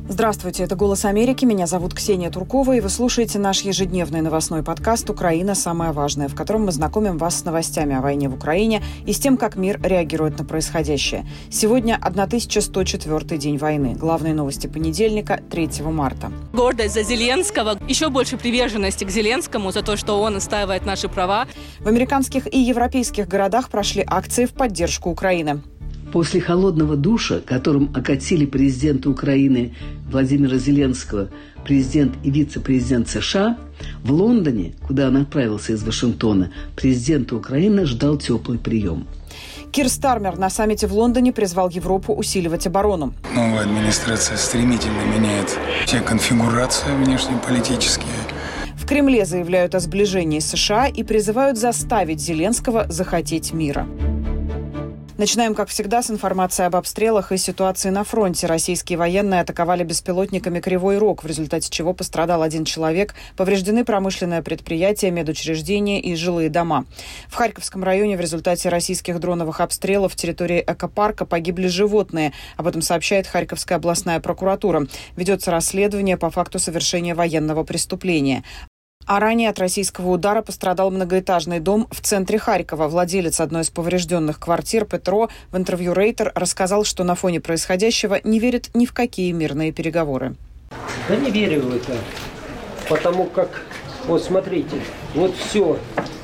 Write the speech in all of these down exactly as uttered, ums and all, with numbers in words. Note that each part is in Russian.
Здравствуйте, это «Голос Америки». Меня зовут Ксения Туркова, и вы слушаете наш ежедневный новостной подкаст «Украина. Самое важное», в котором мы знакомим вас с новостями о войне в Украине и с тем, как мир реагирует на происходящее. Сегодня тысяча сто четвёртый день войны. Главные новости понедельника, третьего марта. Гордость за Зеленского, еще больше приверженности к Зеленскому за то, что он отстаивает наши права. В американских и европейских городах прошли акции в поддержку Украины. После холодного душа, которым окатили президента Украины Владимира Зеленского, президент и вице-президент США, в Лондоне, куда он отправился из Вашингтона, президента Украины ждал теплый прием. Кир Стармер на саммите в Лондоне призвал Европу усиливать оборону. Новая администрация стремительно меняет все конфигурации внешнеполитические. В Кремле заявляют о сближении с США и призывают заставить Зеленского захотеть мира. Начинаем, как всегда, с информации об обстрелах и ситуации на фронте. Российские военные атаковали беспилотниками Кривой Рог, в результате чего пострадал один человек, повреждены промышленное предприятие, медучреждения и жилые дома. В Харьковском районе в результате российских дроновых обстрелов в территории экопарка погибли животные. Об этом сообщает Харьковская областная прокуратура. Ведется расследование по факту совершения военного преступления. А ранее от российского удара пострадал многоэтажный дом в центре Харькова. Владелец одной из поврежденных квартир, Петро, в интервью Рейтер рассказал, что на фоне происходящего не верит ни в какие мирные переговоры. Да не верю в это, потому как, вот смотрите, вот все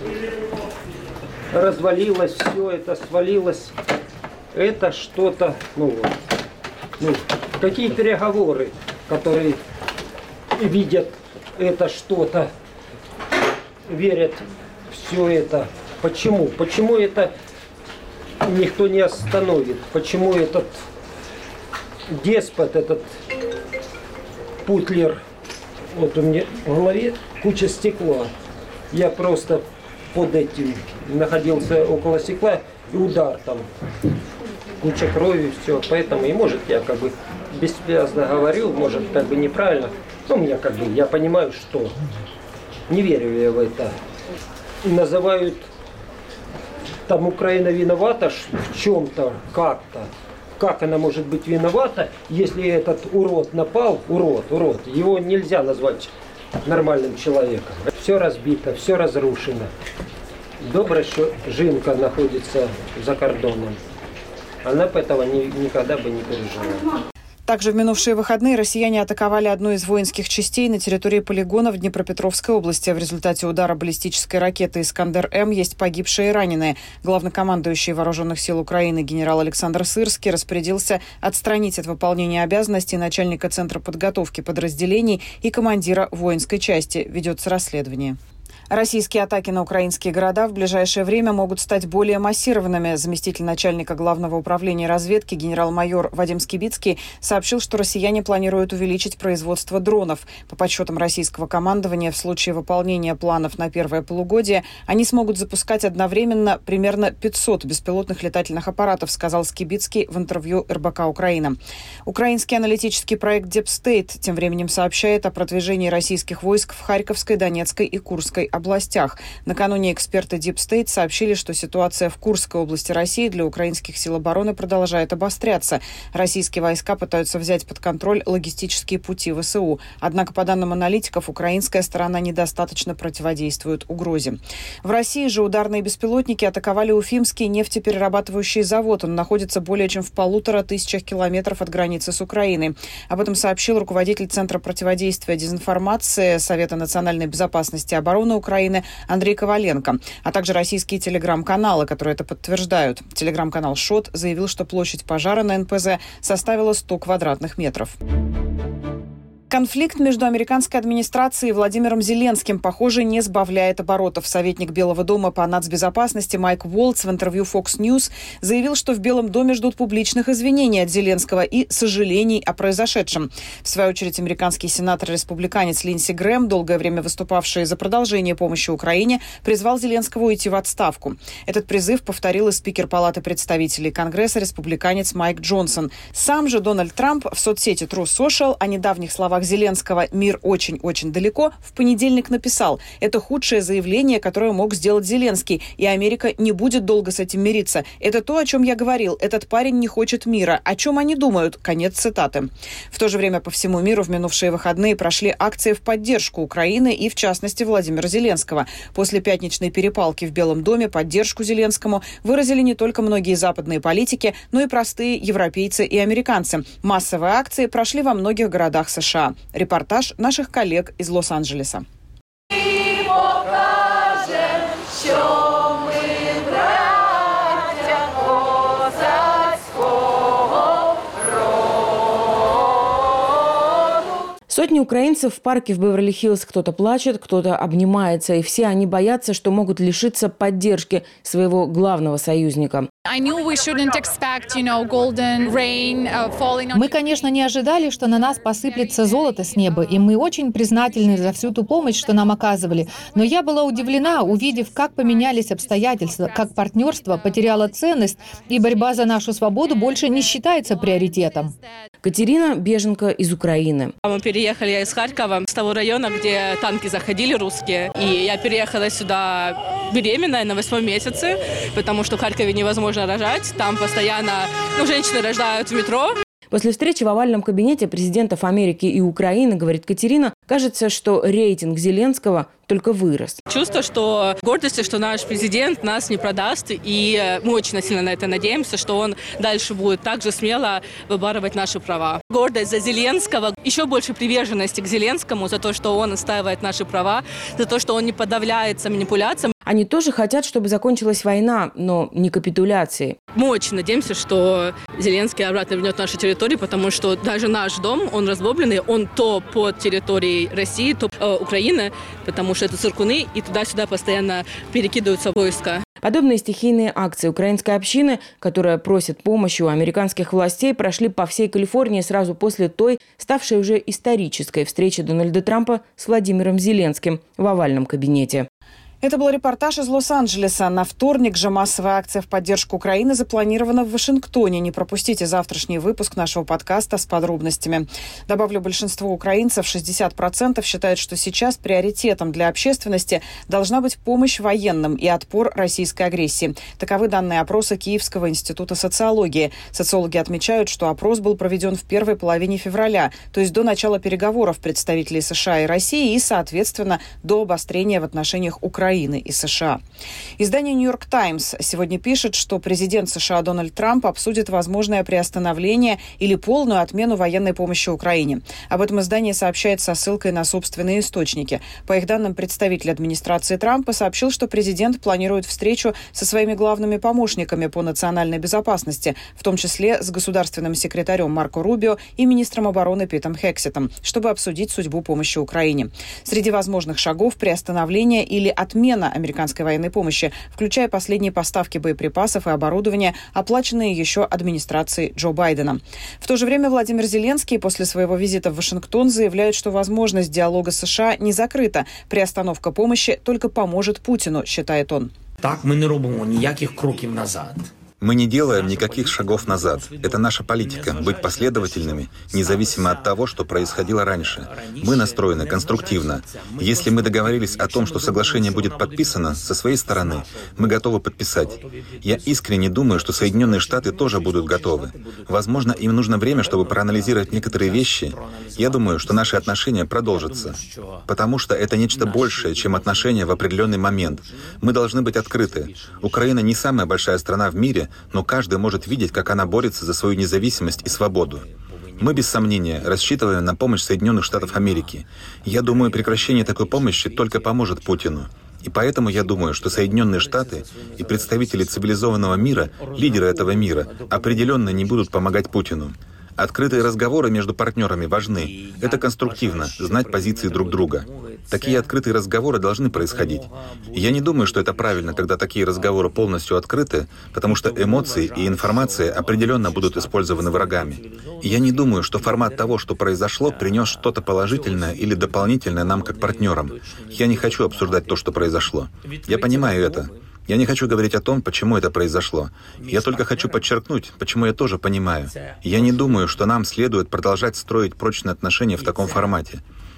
развалилось, все это свалилось. Это что-то, ну вот, ну, какие переговоры, которые видят это что-то, верят все это. Почему? Почему это никто не остановит? Почему этот деспот, этот Путлер, вот у меня в голове куча стекла. Я просто под этим находился около стекла, и удар там. Куча крови, все. Поэтому, и может, я как бы бессвязно говорю, может, как бы неправильно. Ну, у меня как бы, я понимаю, что не верю я в это. Называют, там Украина виновата в чем-то, как-то. Как она может быть виновата, если этот урод напал, урод, урод, его нельзя назвать нормальным человеком. Все разбито, все разрушено. Добре, что жінка находится за кордоном. Она бы этого ни, никогда бы не пережила. Также в минувшие выходные россияне атаковали одну из воинских частей на территории полигона в Днепропетровской области. В результате удара баллистической ракеты «Искандер-М» есть погибшие и раненые. Главнокомандующий Вооруженных сил Украины генерал Александр Сырский распорядился отстранить от выполнения обязанностей начальника Центра подготовки подразделений и командира воинской части. Ведется расследование. Российские атаки на украинские города в ближайшее время могут стать более массированными. Заместитель начальника Главного управления разведки генерал-майор Вадим Скибицкий сообщил, что россияне планируют увеличить производство дронов. По подсчетам российского командования, в случае выполнения планов на первое полугодие они смогут запускать одновременно примерно пятьсот беспилотных летательных аппаратов, сказал Скибицкий в интервью эр бэ ка «Украина». Украинский аналитический проект Deep State тем временем сообщает о продвижении российских войск в Харьковской, Донецкой и Курской областях. областях. Накануне эксперты Deep State сообщили, что ситуация в Курской области России для украинских сил обороны продолжает обостряться. Российские войска пытаются взять под контроль логистические пути вэ эс у. Однако, по данным аналитиков, украинская сторона недостаточно противодействует угрозе. В России же ударные беспилотники атаковали Уфимский нефтеперерабатывающий завод. Он находится более чем в полутора тысячах километров от границы с Украиной. Об этом сообщил руководитель Центра противодействия дезинформации Совета национальной безопасности и обороны Украины Андрей Коваленко, а также российские телеграм-каналы, которые это подтверждают. Телеграм-канал «Шот» заявил, что площадь пожара на эн пэ зэ составила сто квадратных метров. Конфликт между американской администрацией и Владимиром Зеленским, похоже, не сбавляет оборотов. Советник Белого дома по нацбезопасности Майк Уолтс в интервью Fox News заявил, что в Белом доме ждут публичных извинений от Зеленского и сожалений о произошедшем. В свою очередь, американский сенатор-республиканец Линдси Грэм, долгое время выступавший за продолжение помощи Украине, призвал Зеленского уйти в отставку. Этот призыв повторил и спикер Палаты представителей Конгресса, республиканец Майк Джонсон. Сам же Дональд Трамп в соцсети True Social о недавних словах словах Зеленского «мир очень-очень далеко», в понедельник написал: «Это худшее заявление, которое мог сделать Зеленский, и Америка не будет долго с этим мириться. Это то, о чем я говорил. Этот парень не хочет мира. О чем они думают?» Конец цитаты. В то же время по всему миру в минувшие выходные прошли акции в поддержку Украины и, в частности, Владимира Зеленского. После пятничной перепалки в Белом доме поддержку Зеленскому выразили не только многие западные политики, но и простые европейцы и американцы. Массовые акции прошли во многих городах США. Репортаж наших коллег из Лос-Анджелеса. Сотни украинцев в парке в Беверли-Хиллз. Кто-то плачет, кто-то обнимается, и все они боятся, что могут лишиться поддержки своего главного союзника. Мы, конечно, не ожидали, что на нас посыплется золото с неба, и мы очень признательны за всю ту помощь, что нам оказывали. Но я была удивлена, увидев, как поменялись обстоятельства, как партнерство потеряло ценность, и борьба за нашу свободу больше не считается приоритетом. Катерина – беженка из Украины. Мы переехали из Харькова, с того района, где танки заходили русские. И я переехала сюда беременная на восьмом месяце, потому что в Харькове невозможно рожать. Там постоянно ну, женщины рождают в метро. После встречи в овальном кабинете президентов Америки и Украины, говорит Катерина, кажется, что рейтинг Зеленского только вырос. Чувство, что гордости, что наш президент нас не продаст, и мы очень сильно на это надеемся, что он дальше будет также смело выбарывать наши права. Гордость за Зеленского, еще больше приверженности к Зеленскому за то, что он отстаивает наши права, за то, что он не подавляется манипуляциям. Они тоже хотят, чтобы закончилась война, но не капитуляции. Мы очень надеемся, что Зеленский обратно вернет нашу территорию, потому что даже наш дом, он разбомбленный, он то под территорией России, то э, Украины, потому что это циркуны, и туда-сюда постоянно перекидываются войска. Подобные стихийные акции украинской общины, которая просит помощи у американских властей, прошли по всей Калифорнии сразу после той, ставшей уже исторической встречи Дональда Трампа с Владимиром Зеленским в овальном кабинете. Это был репортаж из Лос-Анджелеса. На вторник же массовая акция в поддержку Украины запланирована в Вашингтоне. Не пропустите завтрашний выпуск нашего подкаста с подробностями. Добавлю, большинство украинцев, шестьдесят процентов, считают, что сейчас приоритетом для общественности должна быть помощь военным и отпор российской агрессии. Таковы данные опроса Киевского института социологии. Социологи отмечают, что опрос был проведен в первой половине февраля, то есть до начала переговоров представителей США и России и, соответственно, до обострения в отношениях Украины и США. Издание «Нью-Йорк Таймс» сегодня пишет, что президент США Дональд Трамп обсудит возможное приостановление или полную отмену военной помощи Украине. Об этом издание сообщает со ссылкой на собственные источники. По их данным, представитель администрации Трампа сообщил, что президент планирует встречу со своими главными помощниками по национальной безопасности, в том числе с государственным секретарем Марко Рубио и министром обороны Питом Хексетом, чтобы обсудить судьбу помощи Украине. Среди возможных шагов приостановление или отмена Отмена американской военной помощи, включая последние поставки боеприпасов и оборудования, оплаченные еще администрацией Джо Байдена. В то же время Владимир Зеленский после своего визита в Вашингтон заявляет, что возможность диалога с США не закрыта. Приостановка помощи только поможет Путину, считает он. Так мы не робимо ніяких кроків назад. Мы не делаем никаких шагов назад. Это наша политика – быть последовательными, независимо от того, что происходило раньше. Мы настроены конструктивно. Если мы договорились о том, что соглашение будет подписано, со своей стороны, мы готовы подписать. Я искренне думаю, что Соединенные Штаты тоже будут готовы. Возможно, им нужно время, чтобы проанализировать некоторые вещи. Я думаю, что наши отношения продолжатся. Потому что это нечто большее, чем отношения в определенный момент. Мы должны быть открыты. Украина не самая большая страна в мире, но каждый может видеть, как она борется за свою независимость и свободу. Мы, без сомнения, рассчитываем на помощь Соединенных Штатов Америки. Я думаю, прекращение такой помощи только поможет Путину. И поэтому я думаю, что Соединенные Штаты и представители цивилизованного мира, лидеры этого мира, определенно не будут помогать Путину. Открытые разговоры между партнерами важны. Это конструктивно, знать позиции друг друга. Такие открытые разговоры должны происходить. И я не думаю, что это правильно, когда такие разговоры полностью открыты, потому что эмоции и информация определенно будут использованы врагами. И я не думаю, что формат того, что произошло, принес что-то положительное или дополнительное нам как партнерам. Я не хочу обсуждать то, что произошло. Я понимаю это. Я не хочу говорить о том, почему это произошло. Я только хочу подчеркнуть, почему я тоже понимаю. Я не думаю, что нам следует продолжать строить прочные отношения в таком формате.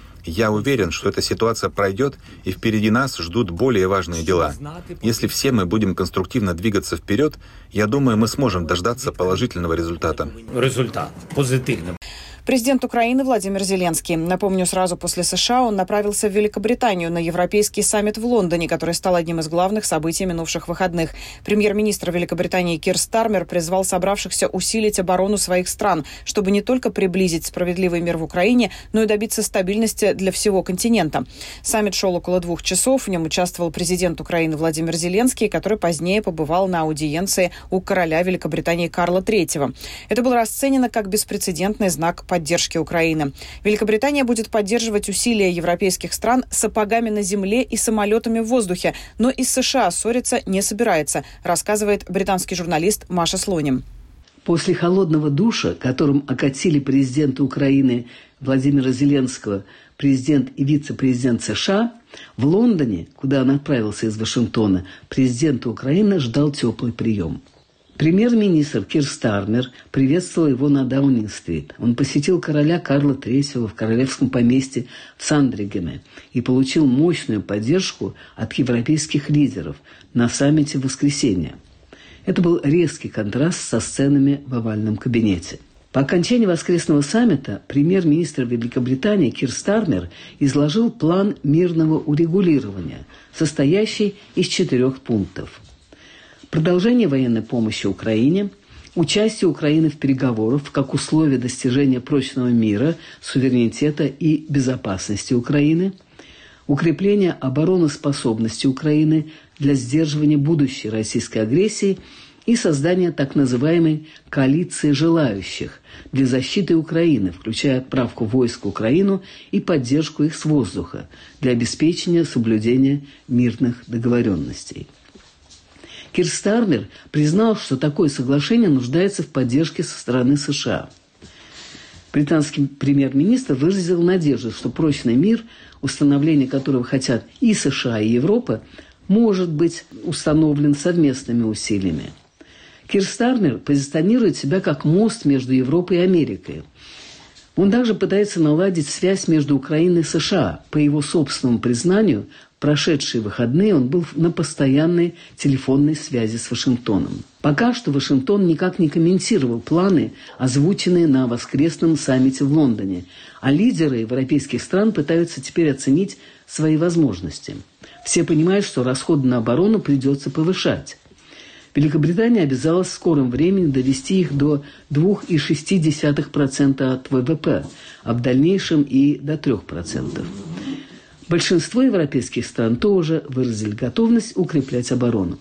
Я уверен, что эта ситуация пройдет, и впереди нас ждут более важные дела. Если все мы будем конструктивно двигаться вперед, я думаю, мы сможем дождаться положительного результата. Результат позитивный. Президент Украины Владимир Зеленский. Напомню, сразу после США он направился в Великобританию на Европейский саммит в Лондоне, который стал одним из главных событий минувших выходных. Премьер-министр Великобритании Кир Стармер призвал собравшихся усилить оборону своих стран, чтобы не только приблизить справедливый мир в Украине, но и добиться стабильности для всего континента. Саммит шел около двух часов. В нем участвовал президент Украины Владимир Зеленский, который позднее побывал на аудиенции у короля Великобритании Карла третьего. Это было расценено как беспрецедентный знак поддержки Украины. Великобритания будет поддерживать усилия европейских стран сапогами на земле и самолетами в воздухе, но и с США ссориться не собирается, рассказывает британский журналист Маша Слоним. После холодного душа, которым окатили президента Украины Владимира Зеленского, президент и вице-президент США, в Лондоне, куда он отправился из Вашингтона, президента Украины ждал теплый прием. Премьер-министр Кир Стармер приветствовал его на Даунинг-стрит. Он посетил короля Карла третьего в королевском поместье в Сандригеме и получил мощную поддержку от европейских лидеров на саммите в воскресенье. Это был резкий контраст со сценами в овальном кабинете. По окончании воскресного саммита премьер-министр Великобритании Кир Стармер изложил план мирного урегулирования, состоящий из четырех пунктов. Продолжение военной помощи Украине, участие Украины в переговорах как условие достижения прочного мира, суверенитета и безопасности Украины, укрепление обороноспособности Украины для сдерживания будущей российской агрессии и создание так называемой коалиции желающих для защиты Украины, включая отправку войск в Украину и поддержку их с воздуха для обеспечения соблюдения мирных договоренностей. Кир Стармер признал, что такое соглашение нуждается в поддержке со стороны США. Британский премьер-министр выразил надежду, что прочный мир, установление которого хотят и США, и Европа, может быть установлен совместными усилиями. Кир Стармер позиционирует себя как мост между Европой и Америкой. Он также пытается наладить связь между Украиной и США. По его собственному признанию, в прошедшие выходные он был на постоянной телефонной связи с Вашингтоном. Пока что Вашингтон никак не комментировал планы, озвученные на воскресном саммите в Лондоне, а лидеры европейских стран пытаются теперь оценить свои возможности. Все понимают, что расходы на оборону придется повышать. Великобритания обязалась в скором времени довести их до два целых шесть десятых процента от ВВП, а в дальнейшем и до трех процентов. Большинство европейских стран тоже выразили готовность укреплять оборону.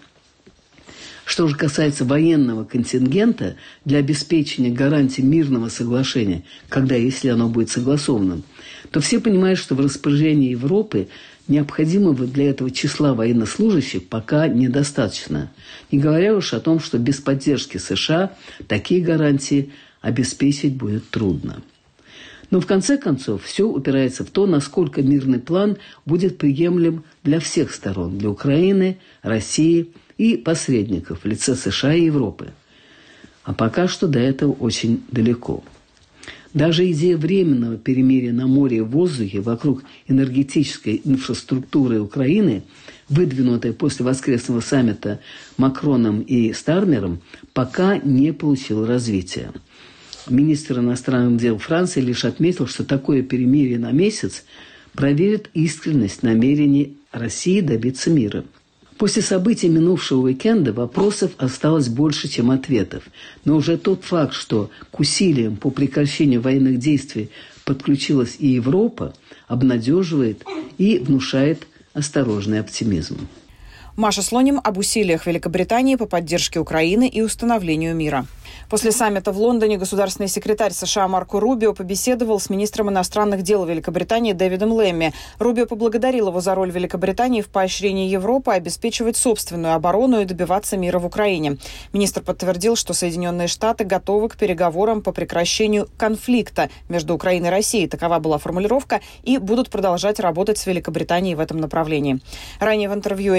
Что же касается военного контингента для обеспечения гарантий мирного соглашения, когда и если оно будет согласованным, то все понимают, что в распоряжении Европы необходимого для этого числа военнослужащих пока недостаточно. Не говоря уж о том, что без поддержки США такие гарантии обеспечить будет трудно. Но в конце концов все упирается в то, насколько мирный план будет приемлем для всех сторон, для Украины, России и посредников в лице США и Европы. А пока что до этого очень далеко. Даже идея временного перемирия на море и в воздухе вокруг энергетической инфраструктуры Украины, выдвинутая после воскресного саммита Макроном и Стармером, пока не получила развития. Министр иностранных дел Франции лишь отметил, что такое перемирие на месяц проверит искренность намерений России добиться мира. После событий минувшего уикенда вопросов осталось больше, чем ответов. Но уже тот факт, что к усилиям по прекращению военных действий подключилась и Европа, обнадеживает и внушает осторожный оптимизм. Маша Слоним об усилиях Великобритании по поддержке Украины и установлению мира. После саммита в Лондоне государственный секретарь США Марко Рубио побеседовал с министром иностранных дел Великобритании Дэвидом Лэмми. Рубио поблагодарил его за роль Великобритании в поощрении Европы обеспечивать собственную оборону и добиваться мира в Украине. Министр подтвердил, что Соединенные Штаты готовы к переговорам по прекращению конфликта между Украиной и Россией, такова была формулировка, и будут продолжать работать с Великобританией в этом направлении. Ранее в интервью эй би си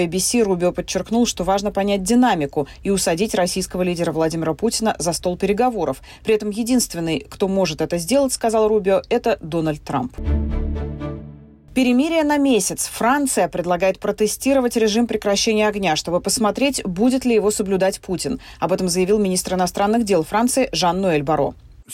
Рубио подчеркнул, что важно понять динамику и усадить российского лидера Владимира Путина за стол переговоров. При этом единственный, кто может это сделать, сказал Рубио, это Дональд Трамп. Перемирие на месяц. Франция предлагает протестировать режим прекращения огня, чтобы посмотреть, будет ли его соблюдать Путин. Об этом заявил министр иностранных дел Франции Жан-Ноэль Барро.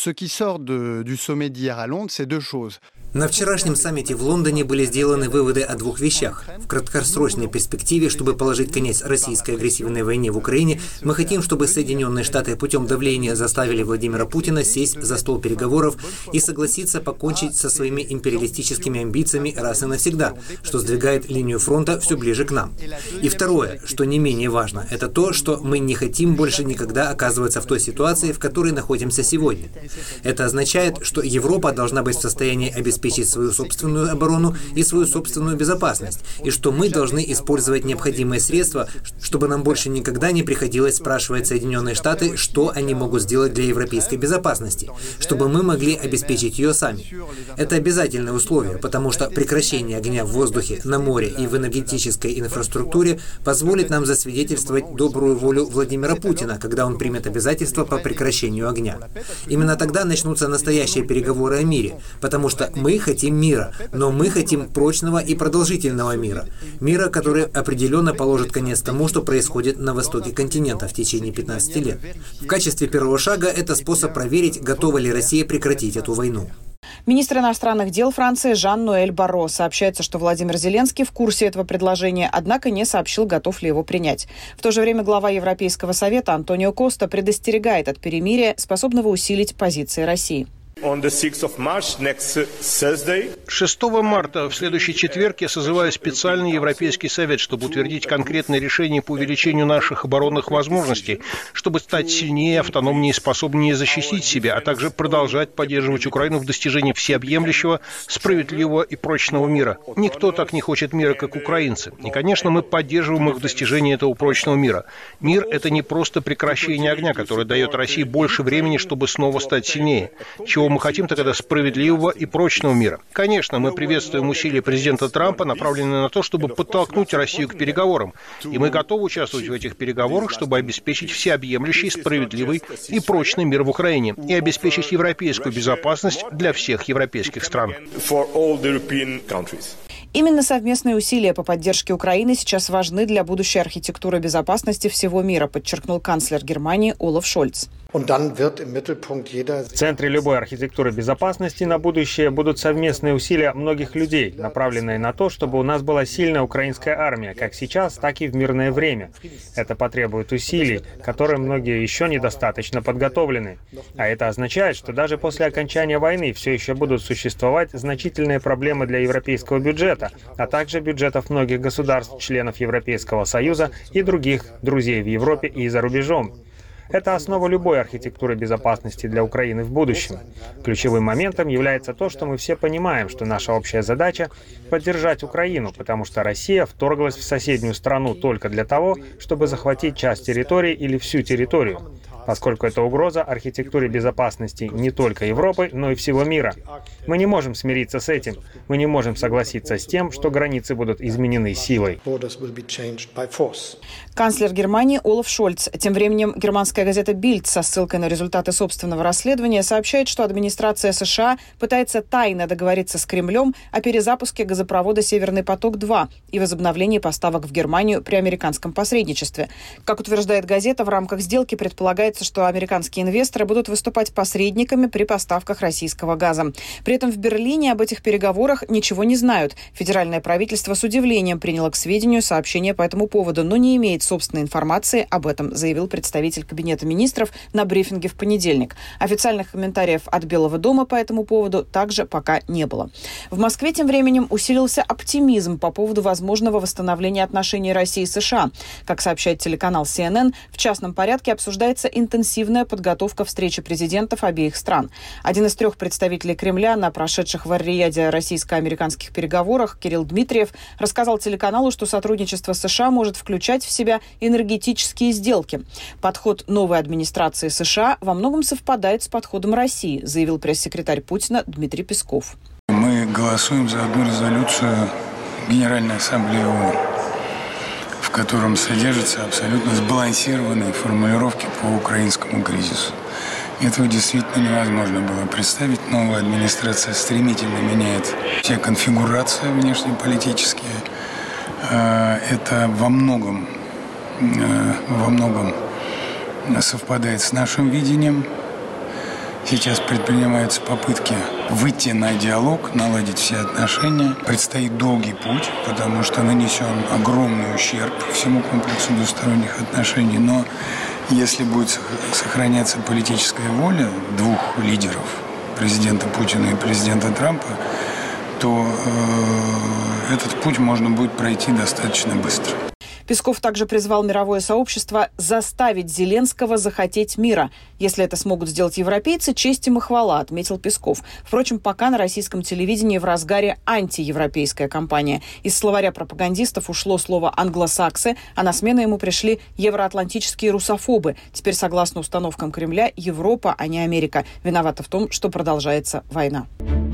На вчерашнем саммите в Лондоне были сделаны выводы о двух вещах. В краткосрочной перспективе, чтобы положить конец российской агрессивной войне в Украине, мы хотим, чтобы Соединенные Штаты путем давления заставили Владимира Путина сесть за стол переговоров и согласиться покончить со своими империалистическими амбициями раз и навсегда, что сдвигает линию фронта все ближе к нам. И второе, что не менее важно, это то, что мы не хотим больше никогда оказываться в той ситуации, в которой находимся сегодня. Это означает, что Европа должна быть в состоянии обеспечить обеспечить свою собственную оборону и свою собственную безопасность, и что мы должны использовать необходимые средства, чтобы нам больше никогда не приходилось спрашивать Соединенные Штаты, что они могут сделать для европейской безопасности, чтобы мы могли обеспечить ее сами. Это обязательное условие, потому что прекращение огня в воздухе, на море и в энергетической инфраструктуре позволит нам засвидетельствовать добрую волю Владимира Путина, когда он примет обязательства по прекращению огня. Именно тогда начнутся настоящие переговоры о мире, потому что мы хотим мира, но мы хотим прочного и продолжительного мира. Мира, который определенно положит конец тому, что происходит на востоке континента в течение пятнадцати лет. В качестве первого шага это способ проверить, готова ли Россия прекратить эту войну. Министр иностранных дел Франции Жан-Ноэль Барро. Сообщается, что Владимир Зеленский в курсе этого предложения, однако не сообщил, готов ли его принять. В то же время глава Европейского совета Антонио Коста предостерегает от перемирия, способного усилить позиции России. шестого марта, в следующий четверг, я созываю специальный Европейский совет, чтобы утвердить конкретные решения по увеличению наших оборонных возможностей, чтобы стать сильнее, автономнее и способнее защитить себя, а также продолжать поддерживать Украину в достижении всеобъемлющего, справедливого и прочного мира. Никто так не хочет мира, как украинцы. И, конечно, мы поддерживаем их в достижении этого прочного мира. Мир – это не просто прекращение огня, которое дает России больше времени, чтобы снова стать сильнее. Чего мы хотим тогда справедливого и прочного мира. Конечно, мы приветствуем усилия президента Трампа, направленные на то, чтобы подтолкнуть Россию к переговорам. И мы готовы участвовать в этих переговорах, чтобы обеспечить всеобъемлющий, справедливый и прочный мир в Украине и обеспечить европейскую безопасность для всех европейских стран. Именно совместные усилия по поддержке Украины сейчас важны для будущей архитектуры безопасности всего мира, подчеркнул канцлер Германии Олаф Шольц. В центре любой архитектуры безопасности на будущее будут совместные усилия многих людей, направленные на то, чтобы у нас была сильная украинская армия, как сейчас, так и в мирное время. Это потребует усилий, которые многие еще недостаточно подготовлены. А это означает, что даже после окончания войны все еще будут существовать значительные проблемы для европейского бюджета, а также бюджетов многих государств, членов Европейского Союза и других друзей в Европе и за рубежом. Это основа любой архитектуры безопасности для Украины в будущем. Ключевым моментом является то, что мы все понимаем, что наша общая задача — поддержать Украину, потому что Россия вторглась в соседнюю страну только для того, чтобы захватить часть территории или всю территорию, поскольку это угроза архитектуре безопасности не только Европы, но и всего мира. Мы не можем смириться с этим. Мы не можем согласиться с тем, что границы будут изменены силой. Канцлер Германии Олаф Шольц. Тем временем германская газета «Бильд» со ссылкой на результаты собственного расследования сообщает, что администрация США пытается тайно договориться с Кремлем о перезапуске газопровода «Северный поток-два» и возобновлении поставок в Германию при американском посредничестве. Как утверждает газета, в рамках сделки предполагается, что американские инвесторы будут выступать посредниками при поставках российского газа. При этом в Берлине об этих переговорах ничего не знают. Федеральное правительство с удивлением приняло к сведению сообщение по этому поводу, но не имеет собственной информации об этом, заявил представитель Кабинета министров на брифинге в понедельник. Официальных комментариев от Белого дома по этому поводу также пока не было. В Москве тем временем усилился оптимизм по поводу возможного восстановления отношений России и США. Как сообщает телеканал си эн эн, в частном порядке обсуждается интенсивная подготовка встречи президентов обеих стран. Один из трех представителей Кремля на прошедших в Ар-Рияде российско-американских переговорах, Кирилл Дмитриев, рассказал телеканалу, что сотрудничество США может включать в себя энергетические сделки. Подход новой администрации США во многом совпадает с подходом России, заявил пресс-секретарь Путина Дмитрий Песков. Мы голосуем за одну резолюцию Генеральной Ассамблеи ООН, в котором содержатся абсолютно сбалансированные формулировки по украинскому кризису. Этого действительно невозможно было представить. Новая администрация стремительно меняет все конфигурации внешнеполитические. Это во многом, во многом совпадает с нашим видением. Сейчас предпринимаются попытки выйти на диалог, наладить все отношения. Предстоит долгий путь, потому что нанесен огромный ущерб всему комплексу двусторонних отношений. Но если будет сохраняться политическая воля двух лидеров, президента Путина и президента Трампа, то э, этот путь можно будет пройти достаточно быстро. Песков также призвал мировое сообщество заставить Зеленского захотеть мира. Если это смогут сделать европейцы, честь им и хвала, отметил Песков. Впрочем, пока на российском телевидении в разгаре антиевропейская кампания. Из словаря пропагандистов ушло слово «англосаксы», а на смену ему пришли евроатлантические русофобы. Теперь, согласно установкам Кремля, Европа, а не Америка, виновата в том, что продолжается война.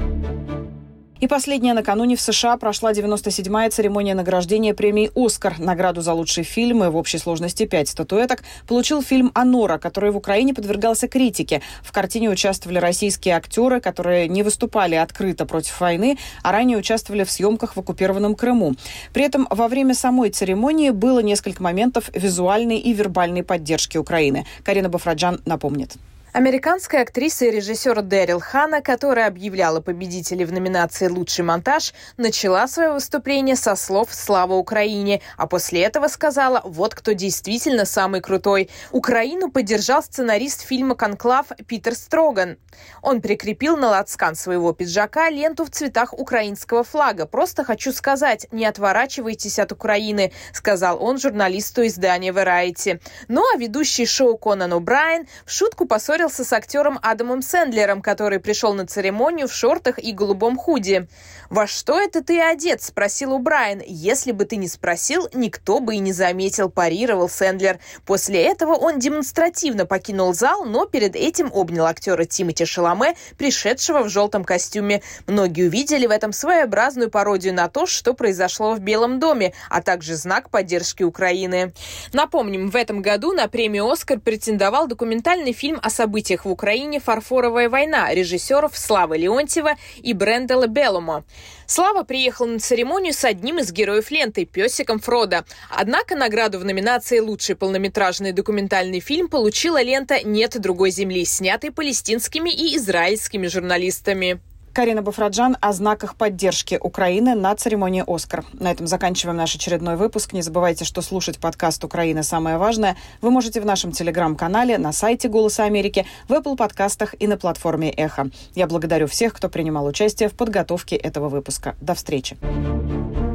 И последняя. Накануне в США прошла девяносто седьмая церемония награждения премии «Оскар». Награду за лучший фильм, и в общей сложности пять статуэток, получил фильм «Анора», который в Украине подвергался критике. В картине участвовали российские актеры, которые не выступали открыто против войны, а ранее участвовали в съемках в оккупированном Крыму. При этом во время самой церемонии было несколько моментов визуальной и вербальной поддержки Украины. Карина Бафраджан напомнит. Американская актриса и режиссер Дэрил Ханна, которая объявляла победителей в номинации «Лучший монтаж», начала свое выступление со слов «Слава Украине», а после этого сказала «Вот кто действительно самый крутой». Украину поддержал сценарист фильма «Конклав» Питер Строган. Он прикрепил на лацкан своего пиджака ленту в цветах украинского флага. «Просто хочу сказать, не отворачивайтесь от Украины», сказал он журналисту издания Variety. Ну а ведущий шоу Конан О'Брайен в шутку поссорился с актером Адамом Сэндлером, который пришел на церемонию в шортах и голубом худи. «Во что это ты одет?» – спросил О'Брайен. «Если бы ты не спросил, никто бы и не заметил», – парировал Сэндлер. После этого он демонстративно покинул зал, но перед этим обнял актера Тимоти Шаломе, пришедшего в желтом костюме. Многие увидели в этом своеобразную пародию на то, что произошло в Белом доме, а также знак поддержки Украины. Напомним, в этом году на премию «Оскар» претендовал документальный фильм о событиях в Украине «Фарфоровая война» режиссеров Славы Леонтьева и Бренделла Белломо. Слава приехал на церемонию с одним из героев ленты – песиком Фродо. Однако награду в номинации «Лучший полнометражный документальный фильм» получила лента «Нет другой земли», снятый палестинскими и израильскими журналистами. Карина Бафраджан о знаках поддержки Украины на церемонии «Оскар». На этом заканчиваем наш очередной выпуск. Не забывайте, что слушать подкаст «Украина. Самое важное» вы можете в нашем телеграм-канале, на сайте «Голоса Америки», в Apple подкастах и на платформе «Эхо». Я благодарю всех, кто принимал участие в подготовке этого выпуска. До встречи.